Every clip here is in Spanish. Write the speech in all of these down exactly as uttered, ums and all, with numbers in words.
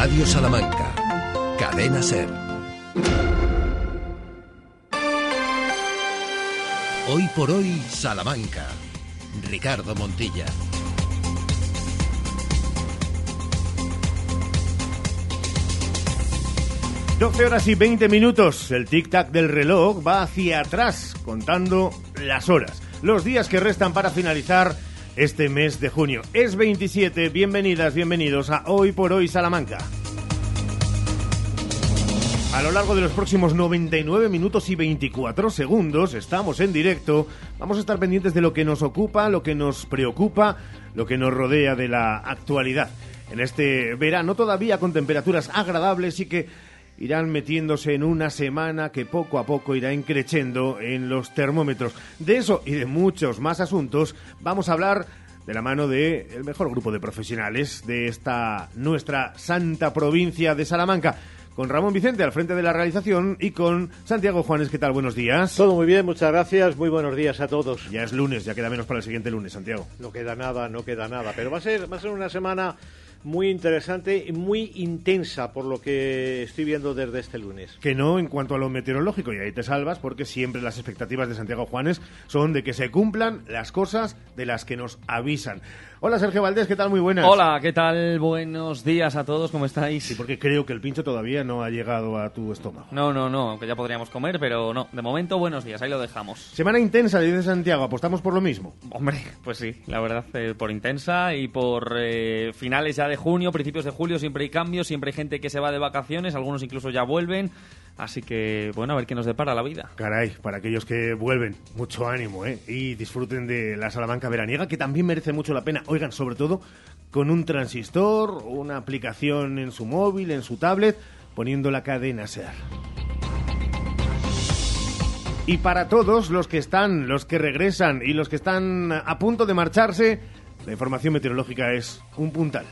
Radio Salamanca, Cadena SER. Hoy por hoy, Salamanca. Ricardo Montilla. doce horas y veinte minutos. El tic-tac del reloj va hacia atrás, contando las horas, los días que restan para finalizar este mes de junio. Es veintisiete. Bienvenidas, bienvenidos a Hoy por Hoy Salamanca. A lo largo de los próximos noventa y nueve minutos y veinticuatro segundos estamos en directo. Vamos a estar pendientes de lo que nos ocupa, lo que nos preocupa, lo que nos rodea de la actualidad. En este verano todavía con temperaturas agradables y que irán metiéndose en una semana que poco a poco irá increciendo en los termómetros. De eso y de muchos más asuntos vamos a hablar de la mano del mejor grupo de profesionales de esta nuestra santa provincia de Salamanca, con Ramón Vicente al frente de la realización y con Santiago Juanes. ¿Qué tal? Buenos días. Todo muy bien, muchas gracias. Muy buenos días a todos. Ya es lunes, ya queda menos para el siguiente lunes, Santiago. No queda nada, no queda nada. Pero va a ser, va a ser una semana muy interesante y muy intensa por lo que estoy viendo desde este lunes. Que no en cuanto a lo meteorológico, y ahí te salvas, porque siempre las expectativas de Santiago Juanes son de que se cumplan las cosas de las que nos avisan. Hola, Sergio Valdés, ¿qué tal? Muy buenas. Hola, ¿qué tal? Buenos días a todos, ¿cómo estáis? Sí, porque creo que el pincho todavía no ha llegado a tu estómago. No, no, no, aunque ya podríamos comer, pero no. De momento, buenos días, ahí lo dejamos. Semana intensa, dice Santiago, ¿apostamos por lo mismo? Hombre, pues sí, la verdad, eh, por intensa y por eh, finales ya de junio, principios de julio, siempre hay cambios, siempre hay gente que se va de vacaciones, algunos incluso ya vuelven. Así que, bueno, a ver qué nos depara la vida. Caray, para aquellos que vuelven, mucho ánimo, ¿eh? Y disfruten de la Salamanca veraniega, que también merece mucho la pena. Oigan, sobre todo con un transistor, una aplicación en su móvil, en su tablet, poniendo la cadena SER. Y para todos los que están, los que regresan y los que están a punto de marcharse, la información meteorológica es un puntal.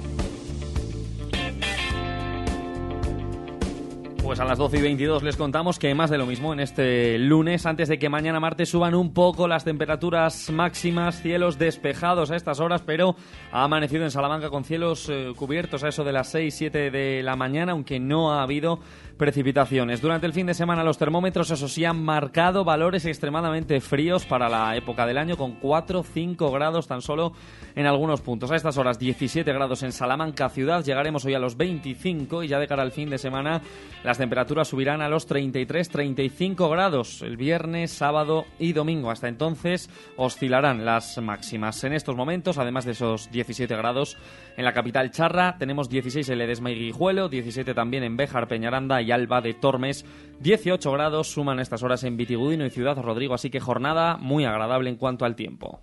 Pues a las doce y veintidós les contamos que más de lo mismo en este lunes, antes de que mañana martes suban un poco las temperaturas máximas, cielos despejados a estas horas, pero ha amanecido en Salamanca con cielos eh, cubiertos a eso de las seis, siete de la mañana, aunque no ha habido precipitaciones. Durante el fin de semana los termómetros, eso sí, han marcado valores extremadamente fríos para la época del año, con cuatro, cinco grados tan solo en algunos puntos. A estas horas diecisiete grados en Salamanca ciudad, llegaremos hoy a los veinticinco y ya de cara al fin de semana las temperaturas subirán a los treinta y tres, treinta y cinco grados el viernes, sábado y domingo. Hasta entonces oscilarán las máximas. En estos momentos, además de esos diecisiete grados, en la capital charra tenemos dieciséis en Ledesma y Guijuelo, diecisiete también en Béjar, Peñaranda y Alba de Tormes, dieciocho grados suman a estas horas en Vitigudino y Ciudad Rodrigo, así que jornada muy agradable en cuanto al tiempo.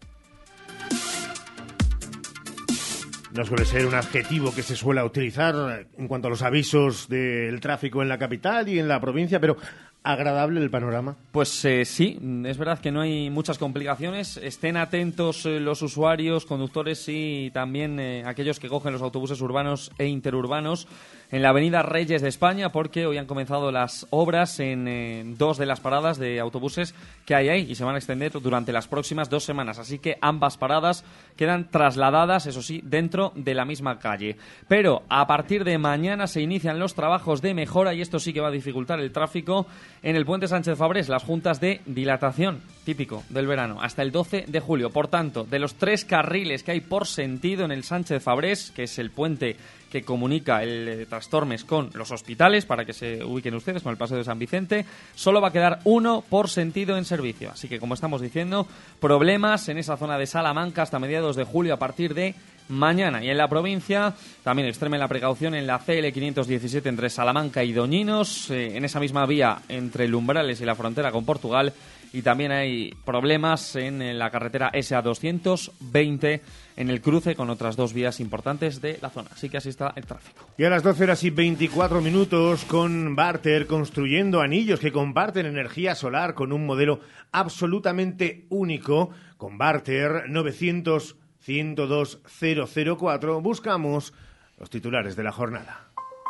No suele ser un adjetivo que se suele utilizar en cuanto a los avisos del tráfico en la capital y en la provincia, pero ¿agradable el panorama? Pues eh, sí, es verdad que no hay muchas complicaciones. Estén atentos eh, los usuarios, conductores y también eh, aquellos que cogen los autobuses urbanos e interurbanos en la avenida Reyes de España, porque hoy han comenzado las obras en eh, dos de las paradas de autobuses que hay ahí y se van a extender durante las próximas dos semanas. Así que ambas paradas quedan trasladadas, eso sí, dentro de la misma calle. Pero a partir de mañana se inician los trabajos de mejora y esto sí que va a dificultar el tráfico en el puente Sánchez Fabrés, las juntas de dilatación, típico del verano, hasta el doce de julio. Por tanto, de los tres carriles que hay por sentido en el Sánchez Fabrés, que es el puente que comunica el eh, Trastormes con los hospitales, para que se ubiquen ustedes, con el Paseo de San Vicente, solo va a quedar uno por sentido en servicio. Así que, como estamos diciendo, problemas en esa zona de Salamanca hasta mediados de julio a partir de mañana. Y en la provincia también extremen la precaución en la C L quinientos diecisiete entre Salamanca y Doñinos, eh, en esa misma vía entre Lumbrales y la frontera con Portugal, y también hay problemas en, en la carretera S A doscientos veinte en el cruce con otras dos vías importantes de la zona. Así que así está el tráfico. Y a las doce horas y veinticuatro minutos con Barter, construyendo anillos que comparten energía solar con un modelo absolutamente único. Con Barter novecientos, ciento dos, cero cero cuatro buscamos los titulares de la jornada.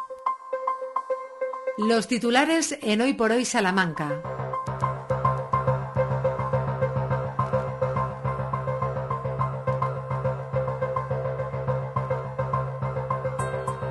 Los titulares en Hoy por Hoy Salamanca.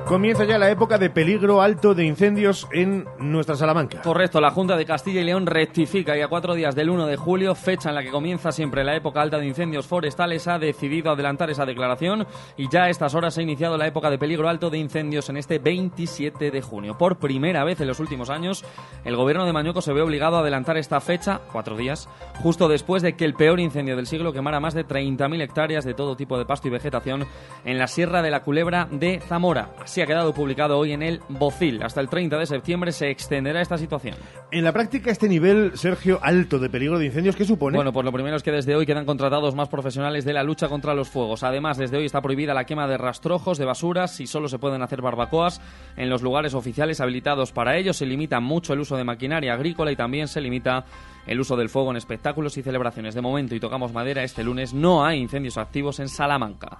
Comienza ya la época de peligro alto de incendios en nuestra Salamanca. Correcto, la Junta de Castilla y León rectifica y a cuatro días del uno de julio, fecha en la que comienza siempre la época alta de incendios forestales, ha decidido adelantar esa declaración y ya a estas horas se ha iniciado la época de peligro alto de incendios en este veintisiete de junio. Por primera vez en los últimos años, el gobierno de Mañueco se ve obligado a adelantar esta fecha, cuatro días, justo después de que el peor incendio del siglo quemara más de treinta mil hectáreas de todo tipo de pasto y vegetación en la Sierra de la Culebra de Zamora. Así ha quedado publicado hoy en el Bocil. Hasta el treinta de septiembre se extenderá esta situación. En la práctica, este nivel, Sergio, alto de peligro de incendios, ¿qué supone? Bueno, pues lo primero es que desde hoy quedan contratados más profesionales de la lucha contra los fuegos. Además, desde hoy está prohibida la quema de rastrojos, de basuras y solo se pueden hacer barbacoas en los lugares oficiales habilitados para ello. Se limita mucho el uso de maquinaria agrícola y también se limita el uso del fuego en espectáculos y celebraciones. De momento, y tocamos madera, este lunes no hay incendios activos en Salamanca.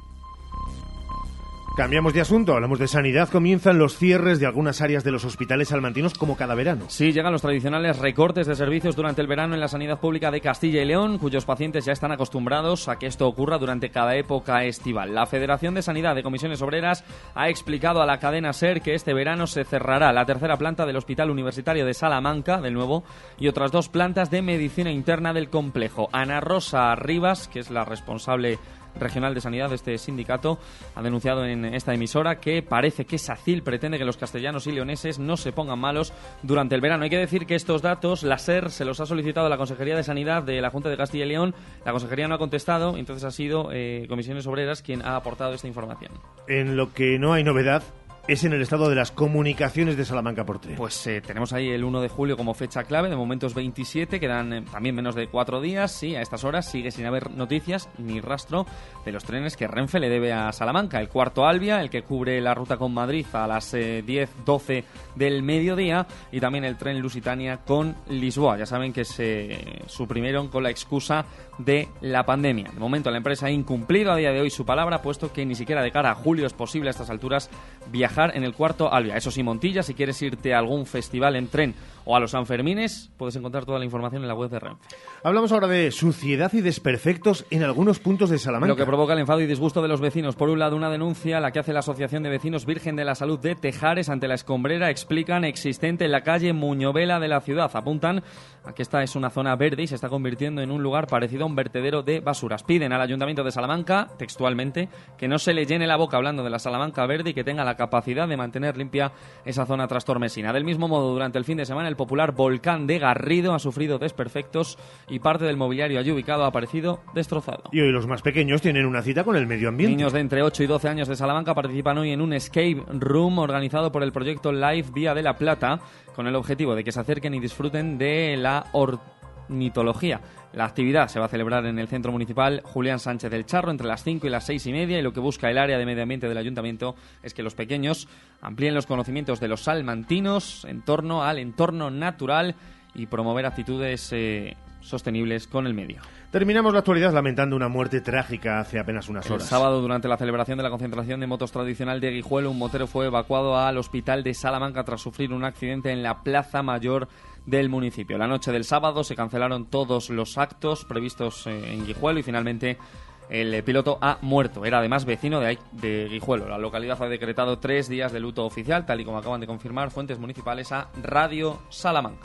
Cambiamos de asunto, hablamos de sanidad. Comienzan los cierres de algunas áreas de los hospitales salmantinos como cada verano. Sí, llegan los tradicionales recortes de servicios durante el verano en la sanidad pública de Castilla y León, cuyos pacientes ya están acostumbrados a que esto ocurra durante cada época estival. La Federación de Sanidad de Comisiones Obreras ha explicado a la cadena SER que este verano se cerrará la tercera planta del Hospital Universitario de Salamanca, del nuevo, y otras dos plantas de medicina interna del complejo. Ana Rosa Rivas, que es la responsable regional de sanidad de este sindicato, ha denunciado en esta emisora que parece que SACIL pretende que los castellanos y leoneses no se pongan malos durante el verano. Hay que decir que estos datos la SER se los ha solicitado a la Consejería de Sanidad de la Junta de Castilla y León. La Consejería no ha contestado, entonces ha sido eh, Comisiones Obreras quien ha aportado esta información. En lo que no hay novedad es en el estado de las comunicaciones de Salamanca por tren. Pues eh, tenemos ahí el uno de julio como fecha clave, de momento es veintisiete, quedan eh, también menos de cuatro días. Sí, a estas horas sigue sin haber noticias ni rastro de los trenes que Renfe le debe a Salamanca. El cuarto Albia, el que cubre la ruta con Madrid a las eh, diez doce del mediodía, y también el tren Lusitania con Lisboa. Ya saben que se suprimieron con la excusa de la pandemia. De momento la empresa ha incumplido a día de hoy su palabra, puesto que ni siquiera de cara a julio es posible a estas alturas viajar en el cuarto Albia. Eso sí, Montilla, si quieres irte a algún festival en tren o a los Sanfermines, puedes encontrar toda la información en la web de Renfe. Hablamos ahora de suciedad y desperfectos en algunos puntos de Salamanca. Lo que provoca el enfado y disgusto de los vecinos. Por un lado, una denuncia, la que hace la Asociación de Vecinos Virgen de la Salud de Tejares ante la escombrera, explican, existente en la calle Muñovela de la ciudad. Apuntan a que esta es una zona verde y se está convirtiendo en un lugar parecido a un vertedero de basuras. Piden al Ayuntamiento de Salamanca, textualmente, que no se le llene la boca hablando de la Salamanca verde y que tenga la capacidad de mantener limpia esa zona trastormesina. Del mismo modo, durante el fin de semana, el popular volcán de Garrido ha sufrido desperfectos y parte del mobiliario allí ubicado ha aparecido destrozado. Y hoy los más pequeños tienen una cita con el medio ambiente. Niños de entre ocho y doce años de Salamanca participan hoy en un escape room organizado por el proyecto Life Vía de la Plata, con el objetivo de que se acerquen y disfruten de la ornitología. La actividad se va a celebrar en el Centro Municipal Julián Sánchez del Charro entre las cinco y las seis y media, y lo que busca el área de medio ambiente del Ayuntamiento es que los pequeños amplíen los conocimientos de los salmantinos en torno al entorno natural y promover actitudes eh, sostenibles con el medio. Terminamos la actualidad lamentando una muerte trágica hace apenas unas horas. El sábado, durante la celebración de la concentración de motos tradicional de Guijuelo, un motero fue evacuado al hospital de Salamanca tras sufrir un accidente en la Plaza Mayor del municipio. La noche del sábado se cancelaron todos los actos previstos en Guijuelo y finalmente el piloto ha muerto. Era además vecino de, de Guijuelo. La localidad ha decretado tres días de luto oficial, tal y como acaban de confirmar fuentes municipales a Radio Salamanca.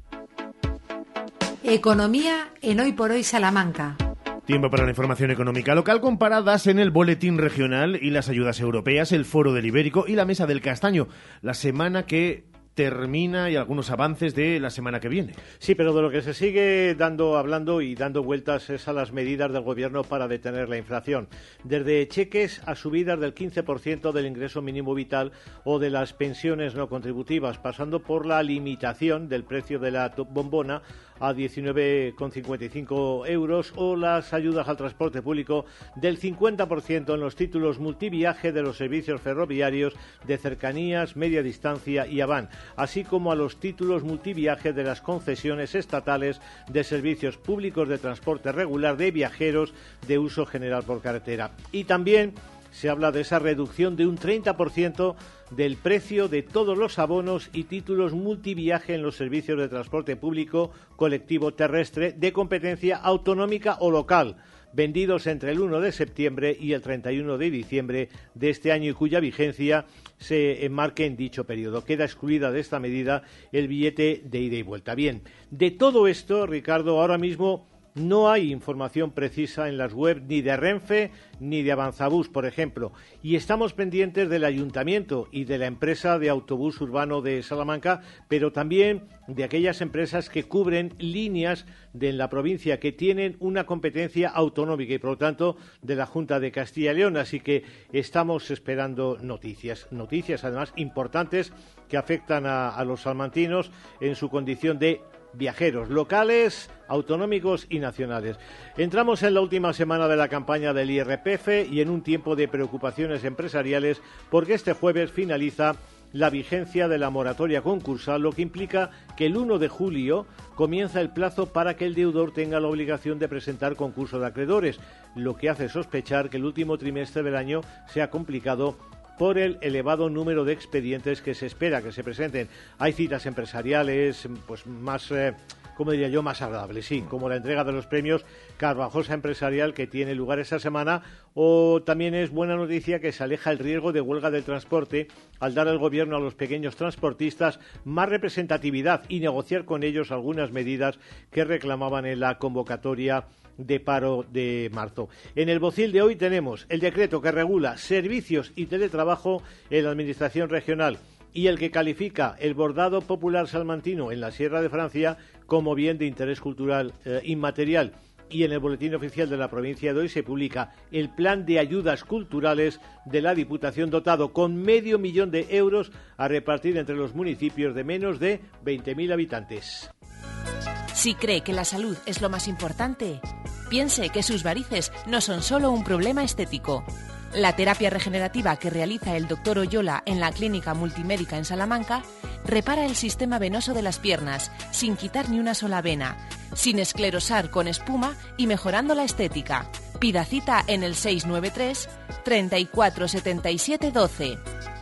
Economía en Hoy por Hoy Salamanca. Tiempo para la información económica local con paradas en el Boletín Regional y las ayudas europeas, el Foro del Ibérico y la Mesa del Castaño. La semana que termina y algunos avances de la semana que viene. Sí, pero de lo que se sigue dando, hablando y dando vueltas es a las medidas del Gobierno para detener la inflación. Desde cheques a subidas del quince por ciento del ingreso mínimo vital o de las pensiones no contributivas, pasando por la limitación del precio de la bombona a diecinueve con cincuenta y cinco euros o las ayudas al transporte público del cincuenta por ciento en los títulos multiviaje de los servicios ferroviarios de cercanías, media distancia y Aván, así como a los títulos multiviaje de las concesiones estatales de servicios públicos de transporte regular de viajeros de uso general por carretera. Y también se habla de esa reducción de un treinta por ciento del precio de todos los abonos y títulos multiviaje en los servicios de transporte público colectivo terrestre de competencia autonómica o local, vendidos entre el uno de septiembre y el treinta y uno de diciembre de este año y cuya vigencia se enmarque en dicho periodo. Queda excluida de esta medida el billete de ida y vuelta. Bien, de todo esto, Ricardo, ahora mismo no hay información precisa en las webs ni de Renfe ni de Avanzabús, por ejemplo, y estamos pendientes del Ayuntamiento y de la empresa de autobús urbano de Salamanca, pero también de aquellas empresas que cubren líneas de la provincia que tienen una competencia autonómica y, por lo tanto, de la Junta de Castilla y León. Así que estamos esperando noticias, noticias además importantes que afectan a, a los salmantinos en su condición de viajeros locales, autonómicos y nacionales. Entramos en la última semana de la campaña del I R P F y en un tiempo de preocupaciones empresariales porque este jueves finaliza la vigencia de la moratoria concursal, lo que implica que el uno de julio comienza el plazo para que el deudor tenga la obligación de presentar concurso de acreedores, lo que hace sospechar que el último trimestre del año sea complicado por el elevado número de expedientes que se espera que se presenten. Hay citas empresariales pues más, eh, como diría yo, más agradables, sí, como la entrega de los premios Carvajosa Empresarial que tiene lugar esta semana, o también es buena noticia que se aleja el riesgo de huelga del transporte al dar el Gobierno a los pequeños transportistas más representatividad y negociar con ellos algunas medidas que reclamaban en la convocatoria de paro de marzo. En el bocil de hoy tenemos el decreto que regula servicios y teletrabajo en la Administración regional y el que califica el bordado popular salmantino en la Sierra de Francia como bien de interés cultural eh, inmaterial. Y en el Boletín Oficial de la provincia de hoy se publica el plan de ayudas culturales de la Diputación dotado con medio millón de euros a repartir entre los municipios de menos de veinte mil habitantes. Si cree que la salud es lo más importante, piense que sus varices no son solo un problema estético. La terapia regenerativa que realiza el doctor Oyola en la Clínica Multimédica en Salamanca repara el sistema venoso de las piernas sin quitar ni una sola vena, sin esclerosar con espuma y mejorando la estética. Pida cita en el seis nueve tres, treinta y cuatro, setenta y siete, doce.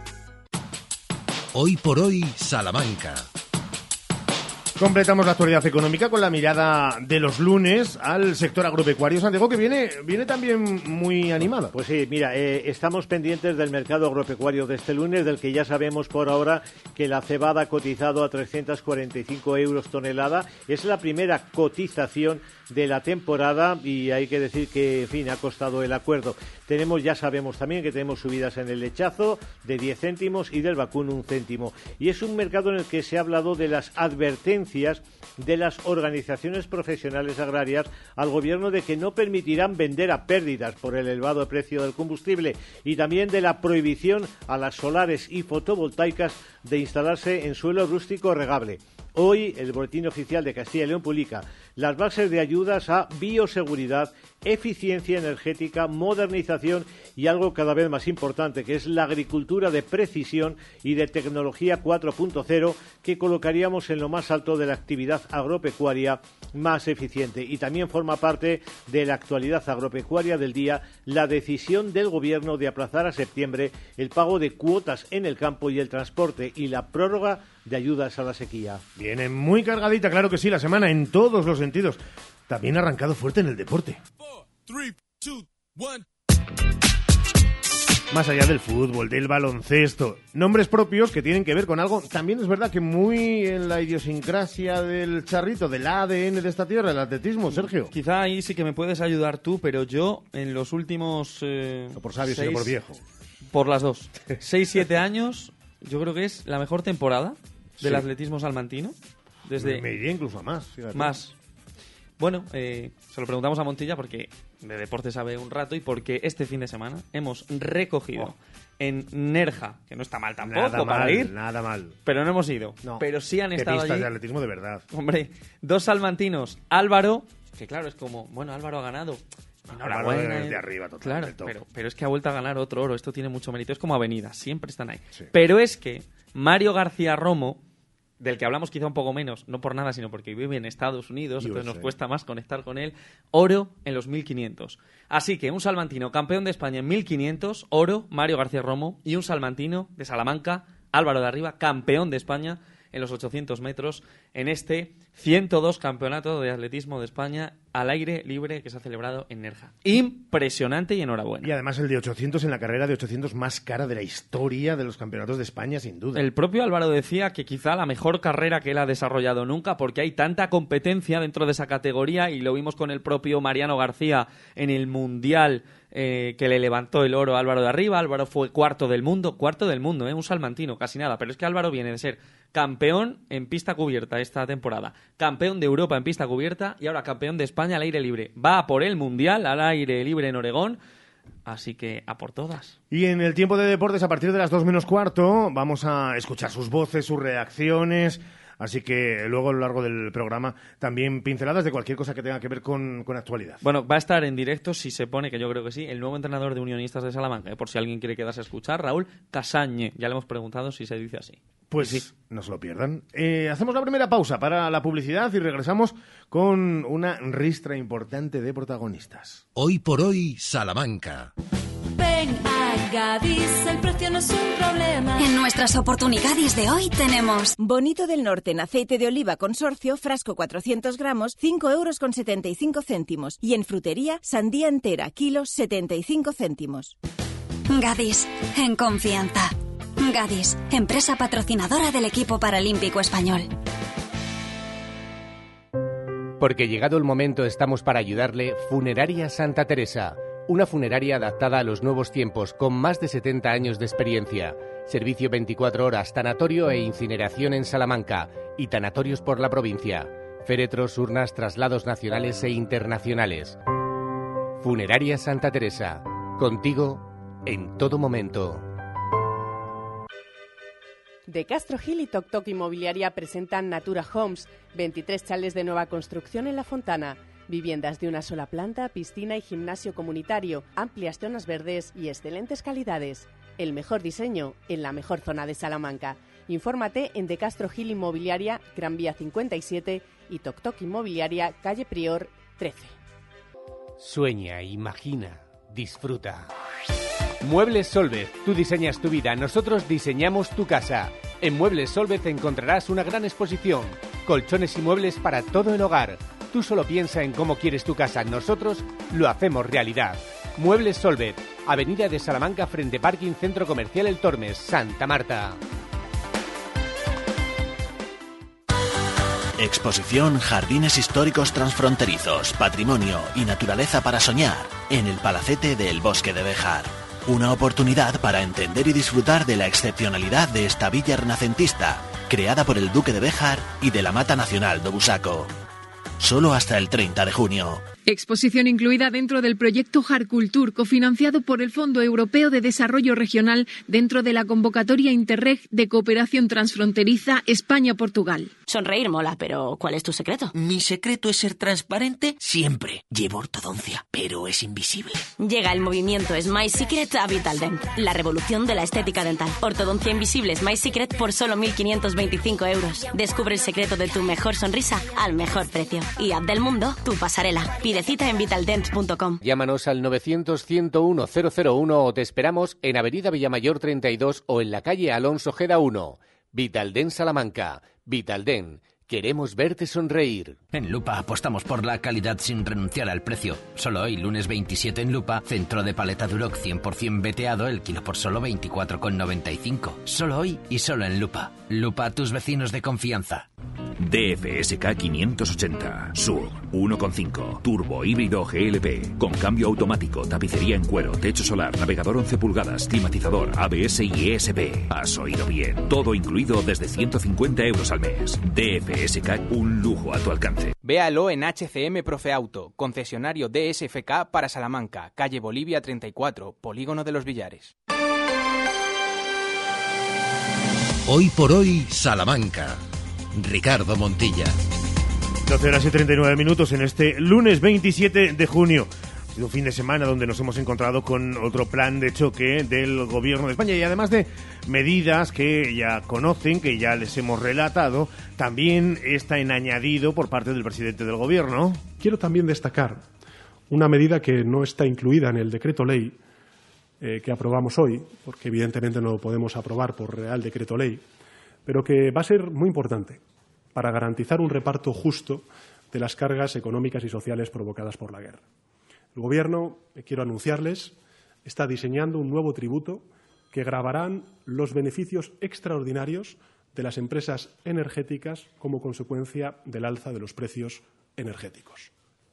Hoy por hoy, Salamanca. Completamos la actualidad económica con la mirada de los lunes al sector agropecuario, Santiago, que viene, viene también muy animada. Pues sí, mira, eh, estamos pendientes del mercado agropecuario de este lunes, del que ya sabemos por ahora que la cebada ha cotizado a trescientos cuarenta y cinco euros tonelada. Es la primera cotización de la temporada y hay que decir que, en fin, ha costado el acuerdo. Tenemos, ya sabemos también que tenemos subidas en el lechazo de diez céntimos y del vacuno un céntimo. Y es un mercado en el que se ha hablado de las advertencias de las organizaciones profesionales agrarias al Gobierno de que no permitirán vender a pérdidas por el elevado precio del combustible y también de la prohibición a las solares y fotovoltaicas de instalarse en suelo rústico regable. Hoy el Boletín Oficial de Castilla y León publica las bases de ayudas a bioseguridad, eficiencia energética, modernización y algo cada vez más importante, que es la agricultura de precisión y de tecnología cuatro punto cero, que colocaríamos en lo más alto de la actividad agropecuaria más eficiente. Y también forma parte de la actualidad agropecuaria del día la decisión del Gobierno de aplazar a septiembre el pago de cuotas en el campo y el transporte y la prórroga de ayudas a la sequía. Viene muy cargadita, claro que sí, la semana en todos los sentidos. También ha arrancado fuerte en el deporte. Más allá del fútbol, del baloncesto, nombres propios que tienen que ver con algo, también es verdad que muy en la idiosincrasia del charrito, del A D N de esta tierra, el atletismo, Sergio. Quizá ahí sí que me puedes ayudar tú, pero yo en los últimos... Eh, no por sabio, seis, sino por viejo. Por las dos. Seis, siete años, yo creo que es la mejor temporada del sí. atletismo salmantino. Desde Me iría incluso a más. Fíjate. Más. Bueno, eh, se lo preguntamos a Montilla porque de deporte sabe un rato y porque este fin de semana hemos recogido oh. en Nerja, que no está mal tampoco nada para mal, ir, nada mal. Pero no hemos ido. No. Pero sí han Qué estado pistas allí. de atletismo de verdad. Hombre, dos salmantinos, Álvaro, que claro, es como, bueno, Álvaro ha ganado. Enhorabuena. De, de arriba, total. Claro, pero, pero es que ha vuelto a ganar otro oro. Esto tiene mucho mérito. Es como Avenida, siempre están ahí. Sí. Pero es que Mario García Romo, del que hablamos quizá un poco menos, no por nada, sino porque vive en Estados Unidos, Yo entonces sé. nos cuesta más conectar con él, oro en los mil quinientos. Así que un salmantino campeón de España en mil quinientos, oro, Mario García Romo, y un salmantino de Salamanca, Álvaro de Arriba, campeón de España en los ochocientos metros en este ciento dos campeonato de atletismo de España al aire libre que se ha celebrado en Nerja. Impresionante y enhorabuena. Y además el de ochocientos en la carrera de ochocientos más cara de la historia de los campeonatos de España, sin duda. El propio Álvaro decía que quizá la mejor carrera que él ha desarrollado nunca, porque hay tanta competencia dentro de esa categoría, y lo vimos con el propio Mariano García en el Mundial, eh, que le levantó el oro a Álvaro de arriba. Álvaro fue cuarto del mundo, cuarto del mundo, ¿eh? Un salmantino, casi nada. Pero es que Álvaro viene de ser campeón en pista cubierta esta temporada, campeón de Europa en pista cubierta y ahora campeón de España al aire libre. Va por el Mundial al aire libre en Oregón, así que a por todas. Y en el tiempo de deportes, a partir de las dos menos cuarto, vamos a escuchar sus voces, sus reacciones. Así que luego a lo largo del programa también pinceladas de cualquier cosa que tenga que ver con, con actualidad. Bueno, va a estar en directo, si se pone, que yo creo que sí, el nuevo entrenador de Unionistas de Salamanca, ¿eh? Por si alguien quiere quedarse a escuchar, Raúl Casañe. Ya le hemos preguntado si se dice así. Pues sí, no se lo pierdan. Eh, hacemos la primera pausa para la publicidad y regresamos con una ristra importante de protagonistas. Hoy por hoy, Salamanca. Ven a Gadis, el precio no es un problema. En nuestras oportunidades de hoy tenemos Bonito del Norte en aceite de oliva consorcio, frasco cuatrocientos gramos, cinco euros con setenta y cinco céntimos. Y en frutería, sandía entera, kilos, setenta y cinco céntimos. Gadis, en confianza. Gadis, empresa patrocinadora del equipo paralímpico español. Porque llegado el momento estamos para ayudarle. Funeraria Santa Teresa, una funeraria adaptada a los nuevos tiempos con más de setenta años de experiencia. Servicio veinticuatro horas, tanatorio e incineración en Salamanca y tanatorios por la provincia. Féretros, urnas, traslados nacionales e internacionales. Funeraria Santa Teresa, contigo en todo momento. De Castro Gil y Toc Toc Inmobiliaria presentan Natura Homes, veintitrés chales de nueva construcción en La Fontana. Viviendas de una sola planta, piscina y gimnasio comunitario, amplias zonas verdes y excelentes calidades. El mejor diseño en la mejor zona de Salamanca. Infórmate en De Castro Gil Inmobiliaria, Gran Vía cincuenta y siete y Toc Toc Inmobiliaria, calle Prior trece. Sueña, imagina, disfruta. Muebles Solvez, tú diseñas tu vida, nosotros diseñamos tu casa. En Muebles Solvez encontrarás una gran exposición, colchones y muebles para todo el hogar. Tú solo piensa en cómo quieres tu casa, nosotros lo hacemos realidad. Muebles Solvez, Avenida de Salamanca frente Parking Centro Comercial El Tormes, Santa Marta. Exposición Jardines Históricos Transfronterizos, Patrimonio y Naturaleza para Soñar, en el Palacete del Bosque de Béjar. Una oportunidad para entender y disfrutar de la excepcionalidad de esta villa renacentista, creada por el Duque de Béjar y de la Mata Nacional do Busaco. Solo hasta el treinta de junio. Exposición incluida dentro del proyecto Jarcultur, cofinanciado por el Fondo Europeo de Desarrollo Regional dentro de la convocatoria Interreg de Cooperación Transfronteriza España-Portugal. Sonreír mola, pero ¿cuál es tu secreto? Mi secreto es ser transparente siempre. Llevo ortodoncia, pero es invisible. Llega el movimiento Smile Secret a Vitaldent, la revolución de la estética dental. Ortodoncia invisible Smile Secret por solo mil quinientos veinticinco euros. Descubre el secreto de tu mejor sonrisa al mejor precio. Y haz del mundo tu pasarela. Pide cita en vitaldent punto com. Llámanos al novecientos, ciento uno, cero cero uno o te esperamos en Avenida Villamayor treinta y dos o en la calle Alonso Ojeda uno. Vitaldent Salamanca. Vitaldent. Queremos verte sonreír. En Lupa apostamos por la calidad sin renunciar al precio. Solo hoy, lunes veintisiete en Lupa, centro de paleta Duroc cien por ciento veteado, el kilo por solo veinticuatro con noventa y cinco. Solo hoy y solo en Lupa. Lupa, tus vecinos de confianza. D F S K quinientos ochenta, S U V, uno coma cinco, turbo híbrido G L P, con cambio automático, tapicería en cuero, techo solar, navegador once pulgadas, climatizador, A B S y E S P. Has oído bien, todo incluido desde ciento cincuenta euros al mes. D F S K, un lujo a tu alcance. Véalo en H C M Profeauto, concesionario D S F K para Salamanca, calle Bolivia treinta y cuatro, Polígono de los Villares. Hoy por hoy, Salamanca. Ricardo Montilla. doce horas y treinta y nueve minutos en este lunes veintisiete de junio. Ha sido un fin de semana donde nos hemos encontrado con otro plan de choque del Gobierno de España y además de medidas que ya conocen, que ya les hemos relatado, también está en añadido por parte del presidente del Gobierno. Quiero también destacar una medida que no está incluida en el decreto ley eh, que aprobamos hoy, porque evidentemente no lo podemos aprobar por Real Decreto Ley, pero que va a ser muy importante para garantizar un reparto justo de las cargas económicas y sociales provocadas por la guerra. El Gobierno, quiero anunciarles, está diseñando un nuevo tributo que gravarán los beneficios extraordinarios de las empresas energéticas como consecuencia del alza de los precios energéticos.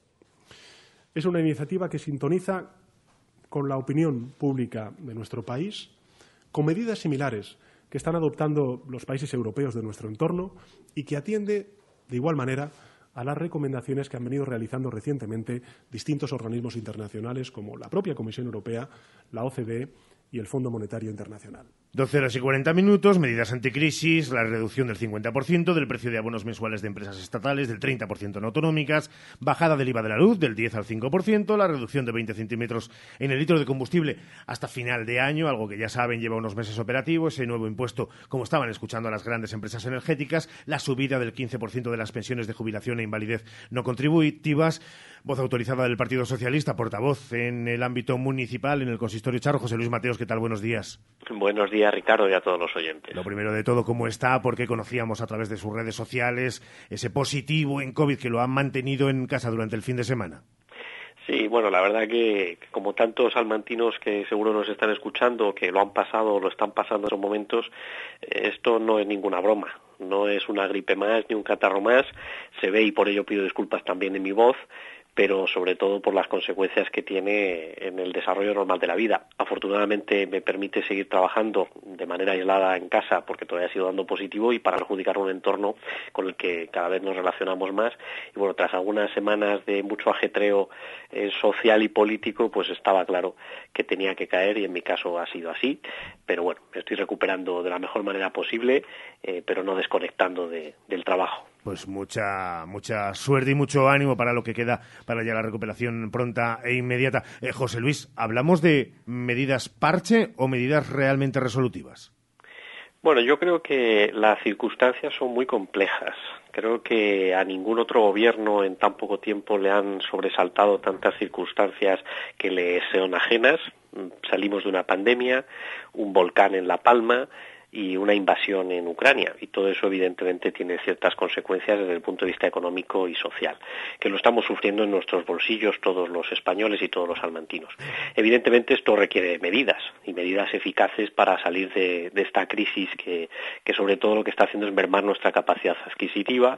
Es una iniciativa que sintoniza con la opinión pública de nuestro país, con medidas similares que están adoptando los países europeos de nuestro entorno y que atiende, de igual manera, a las recomendaciones que han venido realizando recientemente distintos organismos internacionales como la propia Comisión Europea, la O C D E y el Fondo Monetario Internacional. doce horas y cuarenta minutos, medidas anticrisis, la reducción del cincuenta por ciento del precio de abonos mensuales de empresas estatales, del treinta por ciento en autonómicas, bajada del I V A de la luz del diez al cinco por ciento, la reducción de veinte centímetros en el litro de combustible hasta final de año, algo que ya saben lleva unos meses operativo, ese nuevo impuesto, como estaban escuchando a las grandes empresas energéticas, la subida del quince por ciento de las pensiones de jubilación e invalidez no contributivas, voz autorizada del Partido Socialista, portavoz en el ámbito municipal, en el consistorio Charro, José Luis Mateos. ¿Qué tal? Buenos días. Buenos días, Ricardo, y a todos los oyentes. Lo primero de todo, ¿cómo está? Porque conocíamos a través de sus redes sociales ese positivo en COVID que lo han mantenido en casa durante el fin de semana. Sí, bueno, la verdad que como tantos salmantinos que seguro nos están escuchando, que lo han pasado o lo están pasando en esos momentos, esto no es ninguna broma. No es una gripe más ni un catarro más. Se ve, y por ello pido disculpas también en mi voz, pero sobre todo por las consecuencias que tiene en el desarrollo normal de la vida. Afortunadamente me permite seguir trabajando de manera aislada en casa porque todavía sigo dando positivo y para perjudicar un entorno con el que cada vez nos relacionamos más. Y bueno, tras algunas semanas de mucho ajetreo eh, social y político, pues estaba claro que tenía que caer y en mi caso ha sido así. Pero bueno, me estoy recuperando de la mejor manera posible, eh, pero no desconectando de, del trabajo. Pues mucha mucha suerte y mucho ánimo para lo que queda para ya la recuperación pronta e inmediata. Eh, José Luis, ¿hablamos de medidas parche o medidas realmente resolutivas? Bueno, yo creo que las circunstancias son muy complejas. Creo que a ningún otro gobierno en tan poco tiempo le han sobresaltado tantas circunstancias que le sean ajenas. Salimos de una pandemia, un volcán en La Palma y una invasión en Ucrania, y todo eso evidentemente tiene ciertas consecuencias desde el punto de vista económico y social, que lo estamos sufriendo en nuestros bolsillos todos los españoles y todos los salmantinos. Evidentemente esto requiere medidas, y medidas eficaces para salir de, de esta crisis que, que sobre todo lo que está haciendo es mermar nuestra capacidad adquisitiva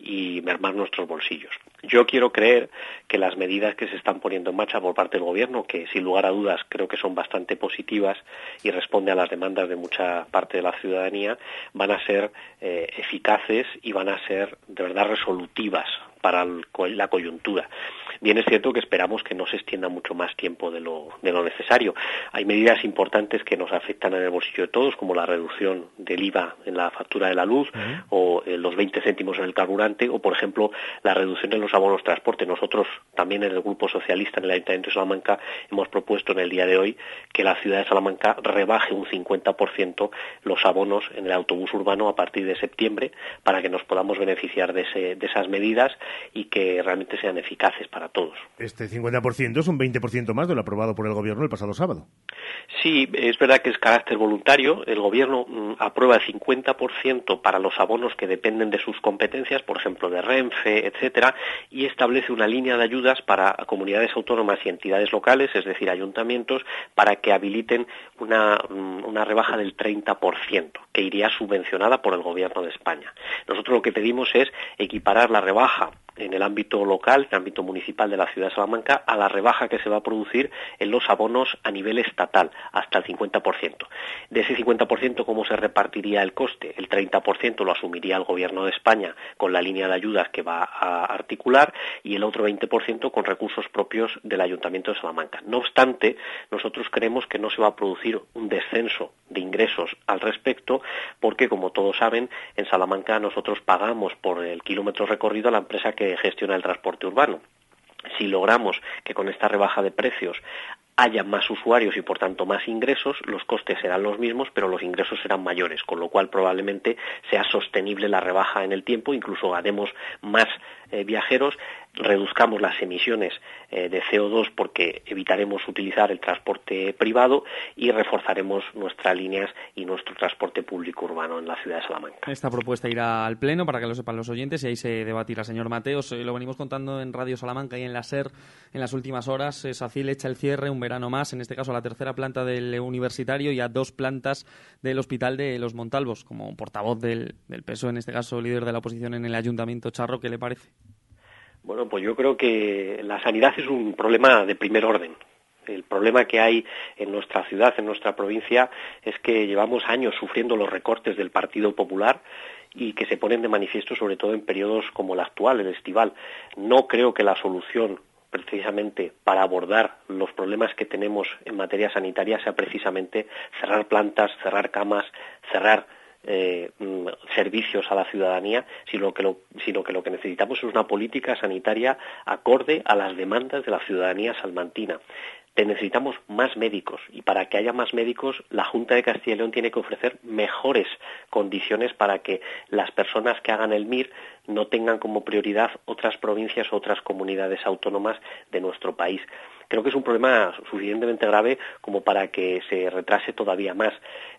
y mermar nuestros bolsillos. Yo quiero creer que las medidas que se están poniendo en marcha por parte del Gobierno, que sin lugar a dudas creo que son bastante positivas y responden a las demandas de mucha parte de la ciudadanía, van a ser eh, eficaces y van a ser de verdad resolutivas para el, la coyuntura. Bien es cierto que esperamos que no se extienda mucho más tiempo de lo, de lo necesario. Hay medidas importantes que nos afectan en el bolsillo de todos, como la reducción del I V A en la factura de la luz, uh-huh. o eh, los veinte céntimos en el carburante, o por ejemplo la reducción en los abonos transporte. Nosotros también en el Grupo Socialista en el Ayuntamiento de Salamanca hemos propuesto en el día de hoy que la ciudad de Salamanca rebaje un cincuenta por ciento los abonos en el autobús urbano a partir de septiembre para que nos podamos beneficiar de, ese, de esas medidas y que realmente sean eficaces para todos. Este cincuenta por ciento es un veinte por ciento más de lo aprobado por el Gobierno el pasado sábado. Sí, es verdad que es carácter voluntario. El Gobierno mm, aprueba el cincuenta por ciento para los abonos que dependen de sus competencias, por ejemplo de Renfe, etcétera, y establece una línea de ayudas para comunidades autónomas y entidades locales, es decir, ayuntamientos, para que habiliten una, una rebaja del treinta por ciento, que iría subvencionada por el Gobierno de España. Nosotros lo que pedimos es equiparar la rebaja en el ámbito local, en el ámbito municipal de la ciudad de Salamanca, a la rebaja que se va a producir en los abonos a nivel estatal, hasta el cincuenta por ciento. De ese cincuenta por ciento, ¿cómo se repartiría el coste? El treinta por ciento lo asumiría el Gobierno de España con la línea de ayudas que va a articular y el otro veinte por ciento con recursos propios del Ayuntamiento de Salamanca. No obstante, nosotros creemos que no se va a producir un descenso de ingresos al respecto porque, como todos saben, en Salamanca nosotros pagamos por el kilómetro recorrido a la empresa que gestiona el transporte urbano. Si logramos que con esta rebaja de precios haya más usuarios y por tanto más ingresos, los costes serán los mismos, pero los ingresos serán mayores, con lo cual probablemente sea sostenible la rebaja en el tiempo, incluso ganemos más eh, viajeros reduzcamos las emisiones eh, de C O dos porque evitaremos utilizar el transporte privado y reforzaremos nuestras líneas y nuestro transporte público urbano en la ciudad de Salamanca. Esta propuesta irá al Pleno para que lo sepan los oyentes y ahí se debatirá. Señor Mateos, eh, lo venimos contando en Radio Salamanca y en la SER en las últimas horas. Eh, SACIL echa el cierre un verano más, en este caso a la tercera planta del Universitario y a dos plantas del Hospital de Los Montalvos. Como portavoz del, del P S O E, en este caso líder de la oposición en el Ayuntamiento, Charro, ¿qué le parece? Bueno, pues yo creo que la sanidad es un problema de primer orden. El problema que hay en nuestra ciudad, en nuestra provincia, es que llevamos años sufriendo los recortes del Partido Popular y que se ponen de manifiesto sobre todo en periodos como el actual, el estival. No creo que la solución precisamente para abordar los problemas que tenemos en materia sanitaria sea precisamente cerrar plantas, cerrar camas, cerrar Eh, servicios a la ciudadanía, sino que, lo, sino que lo que necesitamos es una política sanitaria acorde a las demandas de la ciudadanía salmantina. Te necesitamos más médicos y para que haya más médicos la Junta de Castilla y León tiene que ofrecer mejores condiciones para que las personas que hagan el M I R no tengan como prioridad otras provincias o otras comunidades autónomas de nuestro país. Creo que es un problema suficientemente grave como para que se retrase todavía más.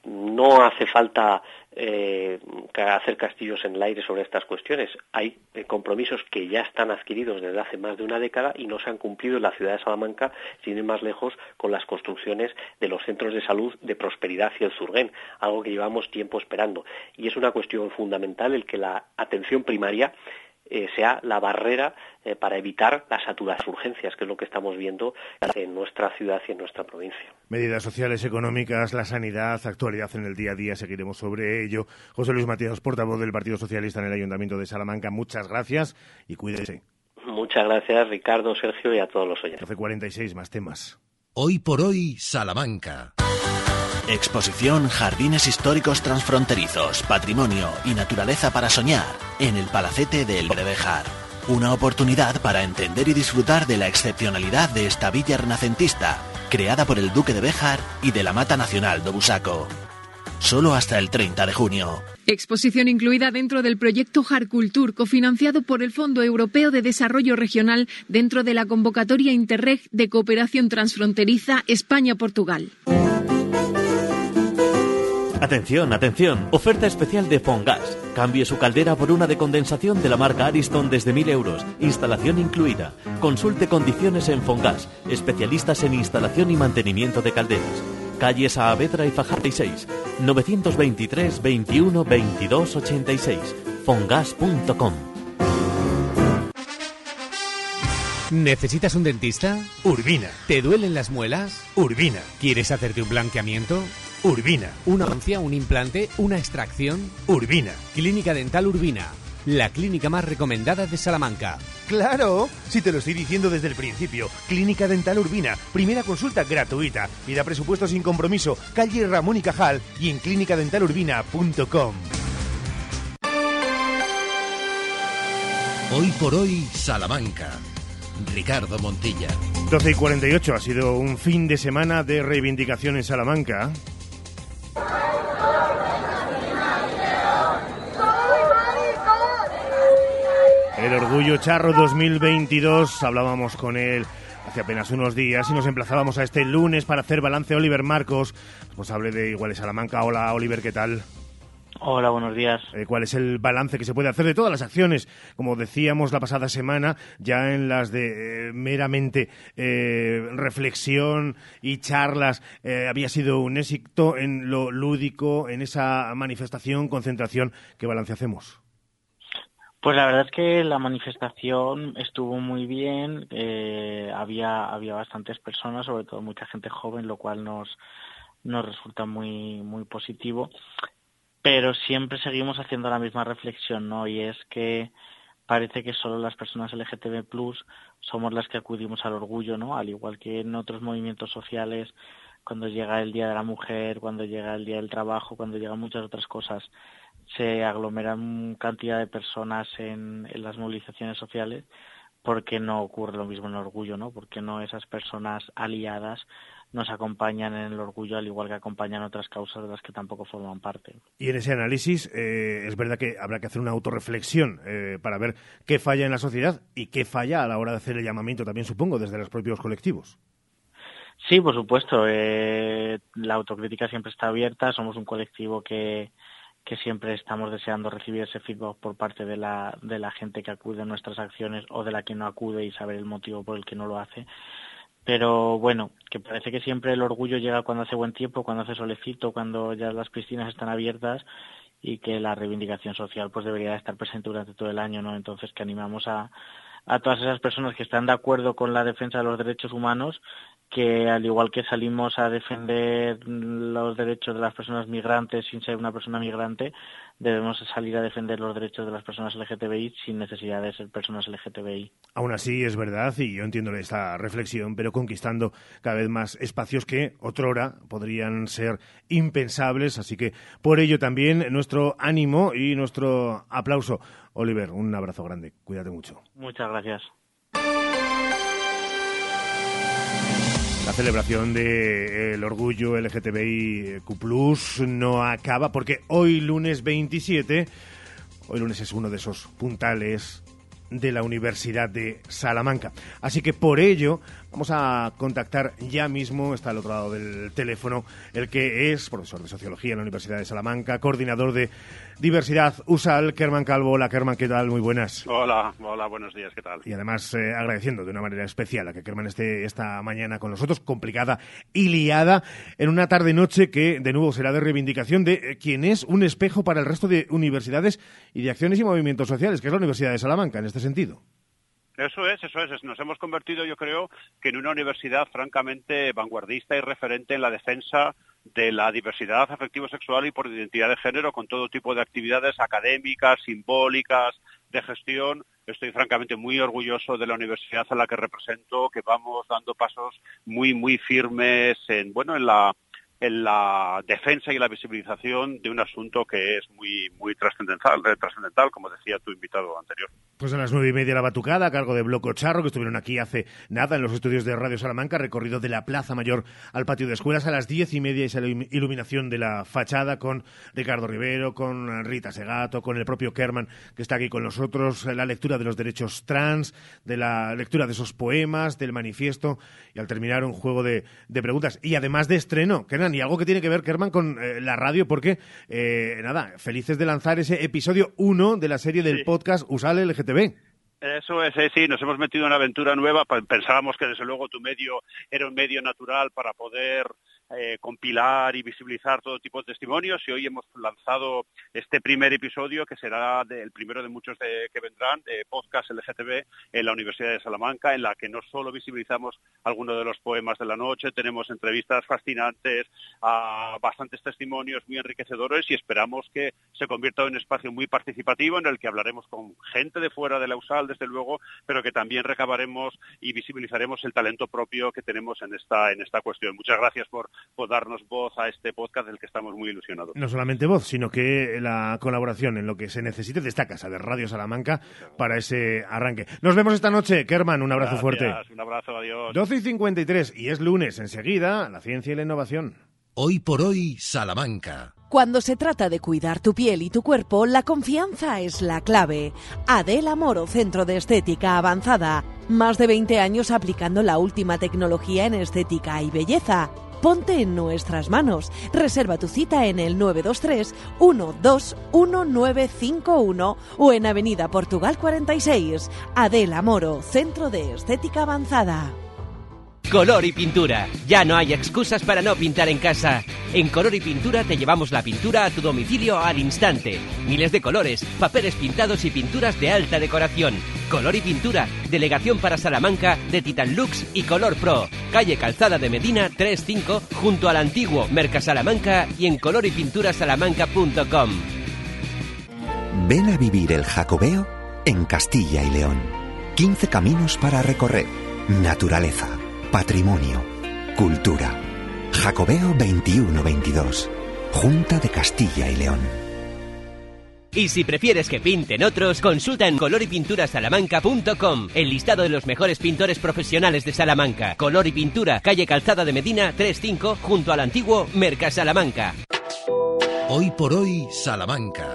No hace falta eh, hacer castillos en el aire sobre estas cuestiones. Hay eh, compromisos que ya están adquiridos desde hace más de una década y no se han cumplido en la ciudad de Salamanca, sin ir más lejos, con las construcciones de los centros de salud de Prosperidad y el Zurguén, algo que llevamos tiempo esperando. Y es una cuestión fundamental el que la atención primaria Eh, sea la barrera eh, para evitar las saturadas urgencias, que es lo que estamos viendo en nuestra ciudad y en nuestra provincia. Medidas sociales, económicas, la sanidad, actualidad en el día a día, seguiremos sobre ello. José Luis Mateos, portavoz del Partido Socialista en el Ayuntamiento de Salamanca, muchas gracias y cuídese. Muchas gracias, Ricardo, Sergio y a todos los oyentes. doce cuarenta y seis, más temas. Hoy por hoy, Salamanca. Exposición Jardines Históricos Transfronterizos, Patrimonio y Naturaleza para Soñar en el Palacete del Duque de Béjar. Una oportunidad para entender y disfrutar de la excepcionalidad de esta villa renacentista, creada por el Duque de Béjar y de la Mata Nacional do Busaco. Solo hasta el treinta de junio. Exposición incluida dentro del proyecto Jarcultur, cofinanciado por el Fondo Europeo de Desarrollo Regional dentro de la convocatoria Interreg de Cooperación Transfronteriza España-Portugal. Atención, atención. Oferta especial de Fongas. Cambie su caldera por una de condensación de la marca Ariston desde mil euros. Instalación incluida. Consulte condiciones en Fongas. Especialistas en instalación y mantenimiento de calderas. Calle Saavedra y Fajardo seis. novecientos veintitrés, veintiuno, veintidós, ochenta y seis. fongas punto com. ¿Necesitas un dentista? Urbina. ¿Te duelen las muelas? Urbina. ¿Quieres hacerte un blanqueamiento? Urbina. ¿Una oncia, un implante, una extracción? Urbina. Clínica Dental Urbina, la clínica más recomendada de Salamanca. ¡Claro! Si te lo estoy diciendo desde el principio. Clínica Dental Urbina. Primera consulta gratuita. Pida presupuesto sin compromiso. Calle Ramón y Cajal y en clínica dental urbina punto com. Hoy por hoy, Salamanca. Ricardo Montilla. doce y cuarenta y ocho. Ha sido un fin de semana de reivindicación en Salamanca. El Orgullo Charro dos mil veintidós, hablábamos con él hace apenas unos días y nos emplazábamos a este lunes para hacer balance. Oliver Marcos, responsable de Iguales Salamanca. Hola, Oliver, ¿qué tal? Hola, buenos días. Eh, ¿Cuál es el balance que se puede hacer de todas las acciones? Como decíamos la pasada semana, ya en las de eh, meramente eh, reflexión y charlas, eh, había sido un éxito en lo lúdico, en esa manifestación, concentración. ¿Qué balance hacemos? Pues la verdad es que la manifestación estuvo muy bien, eh, había había bastantes personas, sobre todo mucha gente joven, lo cual nos nos resulta muy muy positivo. Pero siempre seguimos haciendo la misma reflexión, ¿no? Y es que parece que solo las personas L G T B plus somos las que acudimos al orgullo, ¿no? Al igual que en otros movimientos sociales, cuando llega el Día de la Mujer, cuando llega el Día del Trabajo, cuando llegan muchas otras cosas, se aglomeran cantidad de personas en, en las movilizaciones sociales. ¿Por qué no ocurre lo mismo en el orgullo, no? ¿Por qué no esas personas aliadas nos acompañan en el orgullo, al igual que acompañan otras causas de las que tampoco forman parte. Y en ese análisis eh, es verdad que habrá que hacer una autorreflexión eh, para ver qué falla en la sociedad y qué falla a la hora de hacer el llamamiento también, supongo, desde los propios colectivos. Sí, por supuesto. Eh, la autocrítica siempre está abierta. Somos un colectivo que, que siempre estamos deseando recibir ese feedback por parte de la, de la gente que acude a nuestras acciones o de la que no acude y saber el motivo por el que no lo hace. Pero bueno, que parece que siempre el orgullo llega cuando hace buen tiempo, cuando hace solecito, cuando ya las piscinas están abiertas, y que la reivindicación social pues debería estar presente durante todo el año, ¿no? Entonces que animamos a, a todas esas personas que están de acuerdo con la defensa de los derechos humanos, que al igual que salimos a defender los derechos de las personas migrantes sin ser una persona migrante, debemos salir a defender los derechos de las personas L G T B I sin necesidad de ser personas L G T B I. Aún así es verdad, y yo entiendo esta reflexión, pero conquistando cada vez más espacios que otrora podrían ser impensables, así que por ello también nuestro ánimo y nuestro aplauso. Oliver, un abrazo grande, cuídate mucho. Muchas gracias. La celebración del orgullo L G T B I Q plus, no acaba porque hoy lunes veintisiete, hoy lunes es uno de esos puntales de la Universidad de Salamanca. Así que por ello vamos a contactar ya mismo, está al otro lado del teléfono, el que es profesor de Sociología en la Universidad de Salamanca, coordinador de Diversidad U S A L, Kerman Calvo. Hola Kerman, ¿qué tal? Muy buenas. Hola, hola, buenos días, ¿qué tal? Y además eh, agradeciendo de una manera especial a que Kerman esté esta mañana con nosotros, complicada y liada, en una tarde-noche que de nuevo será de reivindicación de eh, quien es un espejo para el resto de universidades y de acciones y movimientos sociales, que es la Universidad de Salamanca, en este sentido. Eso es, eso es. Nos hemos convertido, yo creo, que en una universidad francamente vanguardista y referente en la defensa de la diversidad afectivo-sexual y por identidad de género, con todo tipo de actividades académicas, simbólicas, de gestión. Estoy francamente muy orgulloso de la universidad a la que represento, que vamos dando pasos muy, muy firmes en, bueno, en la en la defensa y la visibilización de un asunto que es muy muy trascendental, trascendental, como decía tu invitado anterior. Pues a las nueve y media la batucada, a cargo de Bloco Charro, que estuvieron aquí hace nada en los estudios de Radio Salamanca, recorrido de la Plaza Mayor al patio de escuelas. A las diez y media esa iluminación de la fachada con Ricardo Rivero, con Rita Segato, con el propio Kerman, que está aquí con nosotros, la lectura de los derechos trans, de la lectura de esos poemas, del manifiesto, y al terminar un juego de, de preguntas. Y además de estreno, Kerman, y algo que tiene que ver, Kerman, con eh, la radio, porque, eh, nada, felices de lanzar ese episodio uno de la serie del sí. podcast U S A L L G T B. Eso es, sí, nos hemos metido en una aventura nueva. Pensábamos que desde luego tu medio era un medio natural para poder eh, compilar y visibilizar todo tipo de testimonios, y hoy hemos lanzado este primer episodio, que será de, el primero de muchos de, que vendrán, de podcast L G T B en la Universidad de Salamanca, en la que no solo visibilizamos algunos de los poemas de la noche, tenemos entrevistas fascinantes, a bastantes testimonios muy enriquecedores, y esperamos que se convierta en un espacio muy participativo en el que hablaremos con gente de fuera de la U S A L, desde luego, pero que también recabaremos y visibilizaremos el talento propio que tenemos en esta en esta cuestión. Muchas gracias por, por darnos voz a este podcast del que estamos muy ilusionados. No solamente voz, sino que la colaboración en lo que se necesite de esta casa, de Radio Salamanca, para ese arranque. Nos vemos esta noche, Kerman, un abrazo gracias, fuerte. Un abrazo, adiós. doce y cincuenta y tres, y es lunes, enseguida, la ciencia y la innovación. Hoy por hoy, Salamanca. Cuando se trata de cuidar tu piel y tu cuerpo, la confianza es la clave. Adela Moro, Centro de Estética Avanzada. Más de veinte años aplicando la última tecnología en estética y belleza. Ponte en nuestras manos. Reserva tu cita en el nueve dos tres, uno dos uno nueve cinco uno o en Avenida Portugal cuarenta y seis. Adela Moro, Centro de Estética Avanzada. Color y Pintura. Ya no hay excusas para no pintar en casa. En Color y Pintura te llevamos la pintura a tu domicilio al instante. Miles de colores, papeles pintados y pinturas de alta decoración. Color y Pintura, delegación para Salamanca de Titan Lux y Color Pro. Calle Calzada de Medina treinta y cinco, junto al antiguo Mercasalamanca, y en color y pintura salamanca punto com. Ven a vivir el Jacobeo en Castilla y León. quince caminos para recorrer. Naturaleza, patrimonio, cultura. Jacobeo veintiuno veintidós. Junta de Castilla y León. Y si prefieres que pinten otros, consulta en color y pintura salamanca punto com el listado de los mejores pintores profesionales de Salamanca. Color y Pintura, calle Calzada de Medina treinta y cinco, junto al antiguo Merca Salamanca. Hoy por hoy, Salamanca.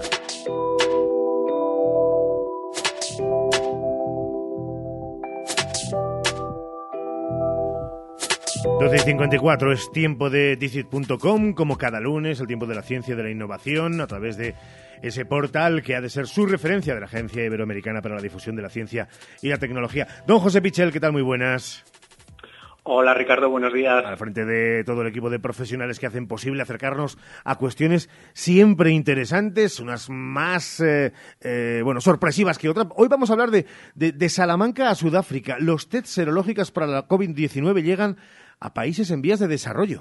doce y cincuenta y cuatro es tiempo de Dicit punto com, como cada lunes, el tiempo de la ciencia y de la innovación, a través de ese portal que ha de ser su referencia de la Agencia Iberoamericana para la Difusión de la Ciencia y la Tecnología. Don José Pichel, ¿qué tal? Muy buenas. Hola Ricardo, buenos días. Al frente de todo el equipo de profesionales que hacen posible acercarnos a cuestiones siempre interesantes, unas más eh, eh, bueno, sorpresivas que otras. Hoy vamos a hablar de, de, de Salamanca a Sudáfrica. Los test serológicos para la COVID diecinueve llegan a países en vías de desarrollo.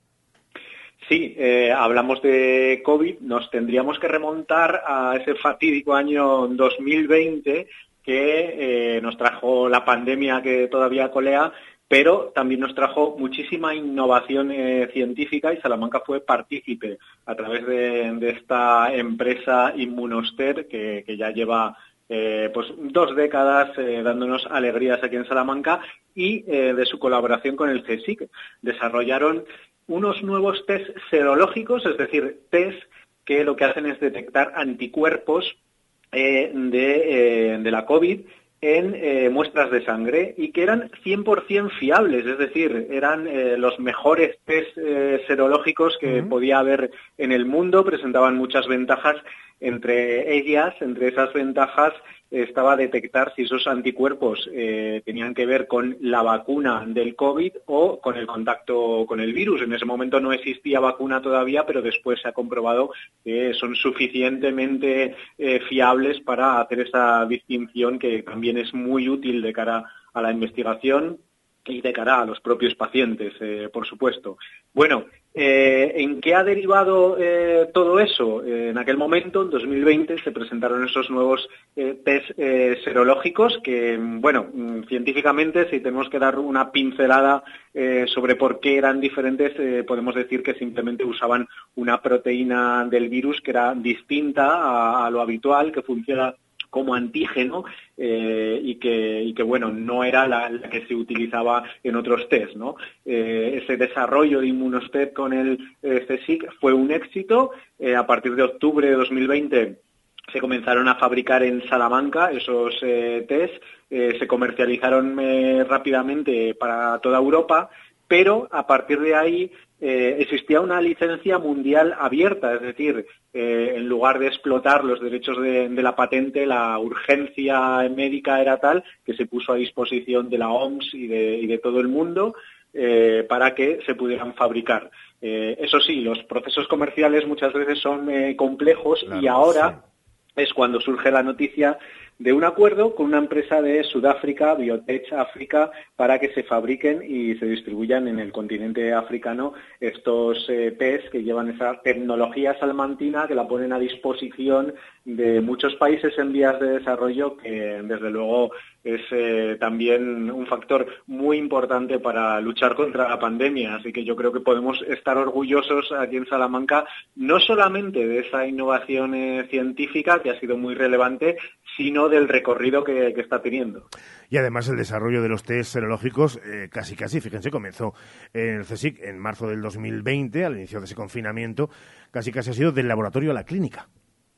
Sí, eh, hablamos de COVID, nos tendríamos que remontar a ese fatídico año dos mil veinte que eh, nos trajo la pandemia que todavía colea, pero también nos trajo muchísima innovación eh, científica, y Salamanca fue partícipe a través de, de esta empresa Immunoster que, que ya lleva eh, pues dos décadas eh, dándonos alegrías aquí en Salamanca, y eh, de su colaboración con el CSIC. Desarrollaron unos nuevos test serológicos, es decir, test que lo que hacen es detectar anticuerpos eh, de, eh, de la COVID en eh, muestras de sangre, y que eran cien por ciento fiables, es decir, eran eh, los mejores test eh, serológicos que uh-huh. podía haber en el mundo. Presentaban muchas ventajas, entre ellas, entre esas ventajas, estaba detectar si esos anticuerpos eh, tenían que ver con la vacuna del COVID o con el contacto con el virus. En ese momento no existía vacuna todavía, pero después se ha comprobado que son suficientemente eh, fiables para hacer esa distinción, que también es muy útil de cara a la investigación y de cara a los propios pacientes, eh, por supuesto. Bueno, eh, ¿en qué ha derivado eh, todo eso? Eh, en aquel momento, en dos mil veinte, se presentaron esos nuevos eh, test eh, serológicos que, bueno, científicamente, si tenemos que dar una pincelada eh, sobre por qué eran diferentes, eh, podemos decir que simplemente usaban una proteína del virus que era distinta a, a lo habitual, que funciona como antígeno eh, y que y que bueno no era la, la que se utilizaba en otros test, ¿no? Eh, ese desarrollo de Immunoster con el eh, CSIC fue un éxito. Eh, a partir de octubre de dos mil veinte se comenzaron a fabricar en Salamanca esos eh, test, eh, se comercializaron eh, rápidamente para toda Europa, pero a partir de ahí eh, existía una licencia mundial abierta, es decir, eh, en lugar de explotar los derechos de, de la patente, la urgencia médica era tal que se puso a disposición de la O M S y de, y de todo el mundo eh, para que se pudieran fabricar. Eh, eso sí, los procesos comerciales muchas veces son eh, complejos, claro, y ahora sí. Es cuando surge la noticia de un acuerdo con una empresa de Sudáfrica, Biotech África, para que se fabriquen y se distribuyan en el continente africano estos eh, test que llevan esa tecnología salmantina, que la ponen a disposición de muchos países en vías de desarrollo, que desde luego es eh, también un factor muy importante para luchar contra la pandemia. Así que yo creo que podemos estar orgullosos aquí en Salamanca, no solamente de esa innovación eh, científica, que ha sido muy relevante, sino del recorrido que, que está teniendo. Y además el desarrollo de los test serológicos eh, casi casi, fíjense, comenzó en el CSIC en marzo del dos mil veinte, al inicio de ese confinamiento, casi casi ha sido del laboratorio a la clínica.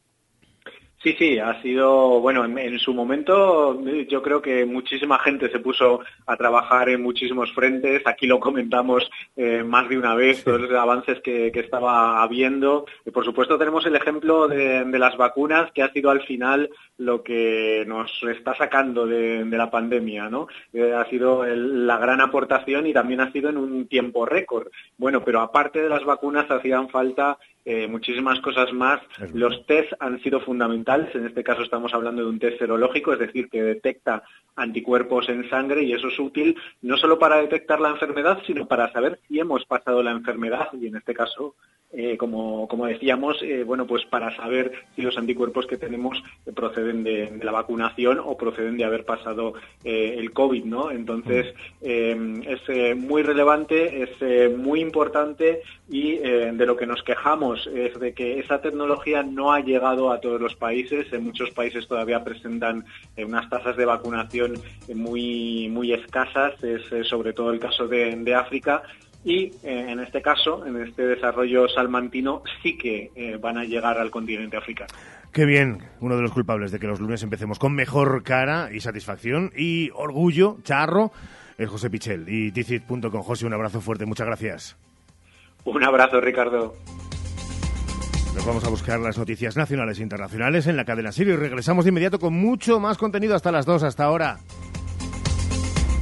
Sí, sí, ha sido, bueno, en, en su momento yo creo que muchísima gente se puso a trabajar en muchísimos frentes. Aquí lo comentamos eh, más de una vez, todos los avances que, que estaba habiendo. Y por supuesto tenemos el ejemplo de, de las vacunas, que ha sido al final lo que nos está sacando de, de la pandemia, ¿no? Eh, ha sido el, la gran aportación, y también ha sido en un tiempo récord. Bueno, pero aparte de las vacunas hacían falta Eh, muchísimas cosas más. Los test han sido fundamentales. En este caso estamos hablando de un test serológico, es decir, que detecta anticuerpos en sangre, y eso es útil no solo para detectar la enfermedad, sino para saber si hemos pasado la enfermedad, y en este caso Eh, como, como decíamos, eh, bueno, pues para saber si los anticuerpos que tenemos proceden de, de la vacunación o proceden de haber pasado eh, el COVID, ¿no? Entonces, eh, es eh, muy relevante, es eh, muy importante y eh, de lo que nos quejamos es de que esa tecnología no ha llegado a todos los países. En muchos países todavía presentan eh, unas tasas de vacunación eh, muy, muy escasas, es eh, sobre todo el caso de, de África. Y eh, en este caso, en este desarrollo salmantino, sí que eh, van a llegar al continente africano. Qué bien, uno de los culpables de que los lunes empecemos con mejor cara y satisfacción y orgullo, charro, es José Pichel y Ticit punto com. José, un abrazo fuerte, muchas gracias. Un abrazo, Ricardo. Nos vamos a buscar las noticias nacionales e internacionales en la cadena SER y regresamos de inmediato con mucho más contenido hasta las dos, hasta ahora.